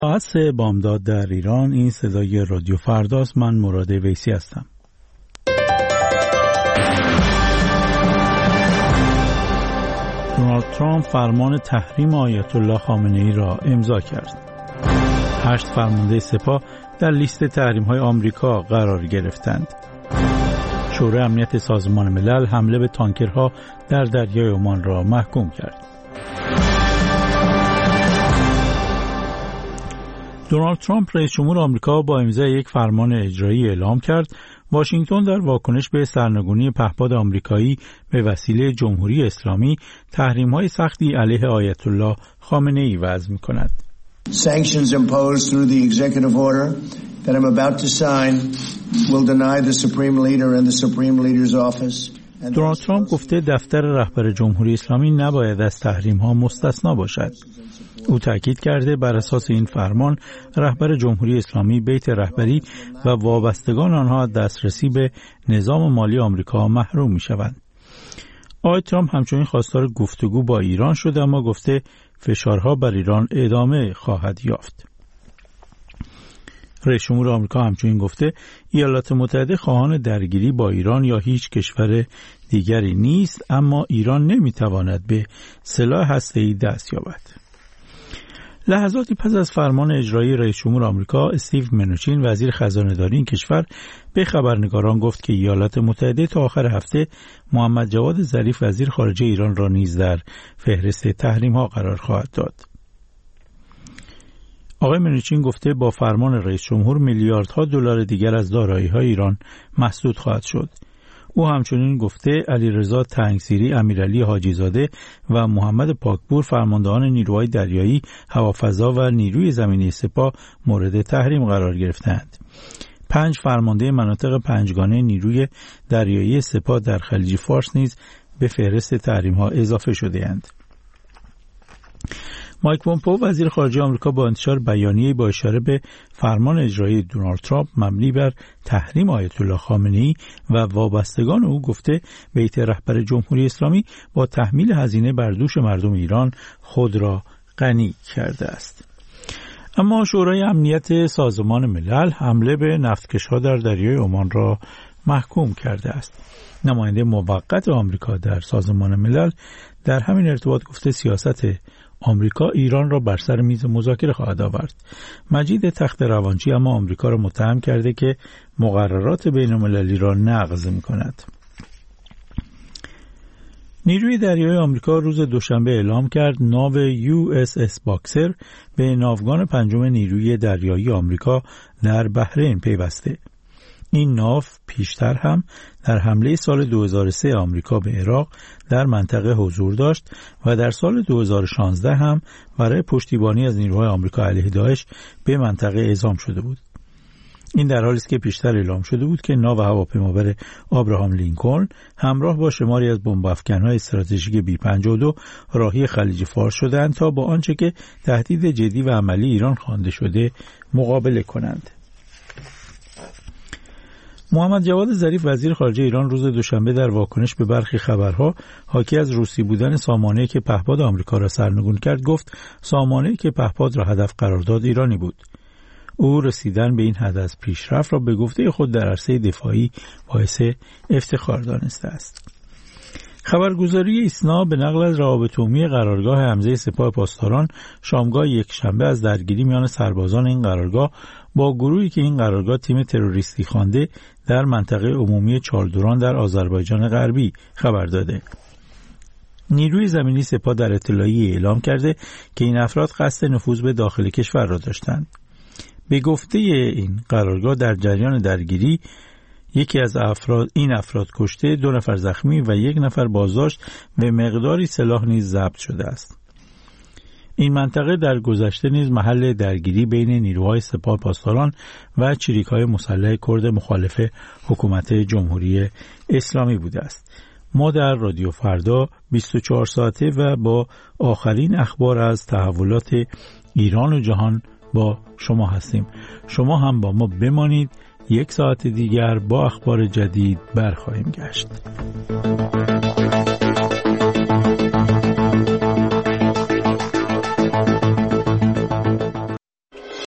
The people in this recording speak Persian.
ساعت بامداد در ایران. این صدای رادیو فرداست. من مراد ویسی هستم. دونالد ترامپ فرمان تحریم آیت الله خامنه‌ای را امضا کرد. 8 فرمانده سپاه در لیست تحریم‌های آمریکا قرار گرفتند. شورای امنیت سازمان ملل حمله به تانکرها در دریای عمان را محکوم کرد. دونالد ترامپ رئیس جمهور آمریکا با امضای یک فرمان اجرایی اعلام کرد واشنگتن در واکنش به سرنگونی پهپاد آمریکایی به وسیله جمهوری اسلامی تحریم‌های سختی علیه آیت الله خامنه‌ای وضع می‌کند. Sanctions imposed through the executive order that I'm about to sign will deny the supreme leader and the supreme leader's office. دونالد ترامپ گفته دفتر رهبر جمهوری اسلامی نباید از تحریم‌ها مستثنا باشد. او تاکید کرده بر اساس این فرمان رهبر جمهوری اسلامی، بیت رهبری و وابستگان آنها دسترسی به نظام مالی آمریکا محروم می‌شوند. آقای ترامپ همچنین خواستار گفتگو با ایران شد، اما گفته فشارها بر ایران ادامه خواهد یافت. رئیس جمهور آمریکا همچنین گفته ایالات متحده خواهان درگیری با ایران یا هیچ کشور دیگری نیست، اما ایران نمی‌تواند به سلاح هسته‌ای دست یابد. لحظاتی پس از فرمان اجرایی رئیس جمهور آمریکا، استیو منوچین وزیر خزانه‌داری این کشور به خبرنگاران گفت که ایالات متحده تا آخر هفته محمد جواد ظریف وزیر خارجه ایران را نیز در فهرست تحریم‌ها قرار خواهد داد. آقای منوچین گفته با فرمان رئیس جمهور میلیاردها دلار دیگر از دارایی‌های ایران مسدود خواهد شد. او همچنین گفته علیرضا تنگسیری، امیرعلی حاجیزاده و محمد پاکپور فرماندهان نیروهای دریایی، هوافضا و نیروی زمینی سپاه مورد تحریم قرار گرفتند. 5 فرمانده مناطق پنجگانه نیروی دریایی سپاه در خلیج فارس نیز به فهرست تحریم‌ها اضافه شده‌اند. مایک پومپئو وزیر خارجه آمریکا با انتشار بیانیه‌ای با اشاره به فرمان اجرایی دونالد ترامپ مبنی بر تحریم آیت الله خامنه‌ای و وابستگان او گفته بیت رهبر جمهوری اسلامی با تحمیل هزینه بر دوش مردم ایران خود را غنی کرده است. اما شورای امنیت سازمان ملل حمله به نفتکش‌ها در دریای عمان را محکوم کرده است. نماینده موقت آمریکا در سازمان ملل در همین ارتباط گفته سیاست آمریکا ایران را بر سر میز مذاکره خواهد آورد. مجید تخت روانچی اما آمریکا را متهم کرده که مقررات بین‌المللی را نقض می‌کند. نیروی دریایی آمریکا روز دوشنبه اعلام کرد ناو USS باکسر به ناوگان 5 نیروی دریایی آمریکا در بحرین پیوسته. این ناو پیشتر هم در حمله سال 2003 آمریکا به عراق در منطقه حضور داشت و در سال 2016 هم برای پشتیبانی از نیروهای آمریکا علیه داعش به منطقه اعزام شده بود. این در حالی است که پیشتر اعلام شده بود که ناو هواپیمابر آبراهام لینکلن همراه با شماری از بمب افکن‌های استراتژیک B-52 راهی خلیج فارس شدند تا با آنچه که تهدید جدی و عملی ایران خوانده شده مقابله کنند. محمد جواد ظریف وزیر خارجه ایران روز دوشنبه در واکنش به برخی خبرها حاکی از روسی بودن سامانه‌ای که پهپاد آمریکا را سرنگون کرد گفت سامانه‌ای که پهپاد را هدف قرار داد ایرانی بود. او رسیدن به این حد از پیشرفت را به گفته خود در عرصه دفاعی باعث افتخار دانسته است. خبرگزاری ایسنا به نقل از روابط عمومی قرارگاه حمزه سپاه پاسداران شامگاه یکشنبه از درگیری میان سربازان این قرارگاه با گروهی که این قرارگاه تیم تروریستی خوانده در منطقه عمومی چالدوران در آذربایجان غربی خبر داده. نیروی زمینی سپاه در اطلاعیه اعلام کرده که این افراد قصد نفوذ به داخل کشور را داشتند. به گفته این قرارگاه در جریان درگیری یکی از این افراد کشته، 2 نفر زخمی و 1 نفر بازداشت و مقداری سلاح نیز ضبط شده است. این منطقه در گذشته نیز محل درگیری بین نیروهای سپاه پاسداران و چریک‌های مسلح کرد مخالف حکومت جمهوری اسلامی بوده است. ما در رادیو فردا 24 ساعته و با آخرین اخبار از تحولات ایران و جهان با شما هستیم. شما هم با ما بمانید. 1 ساعت دیگر با اخبار جدید برخواهیم گشت.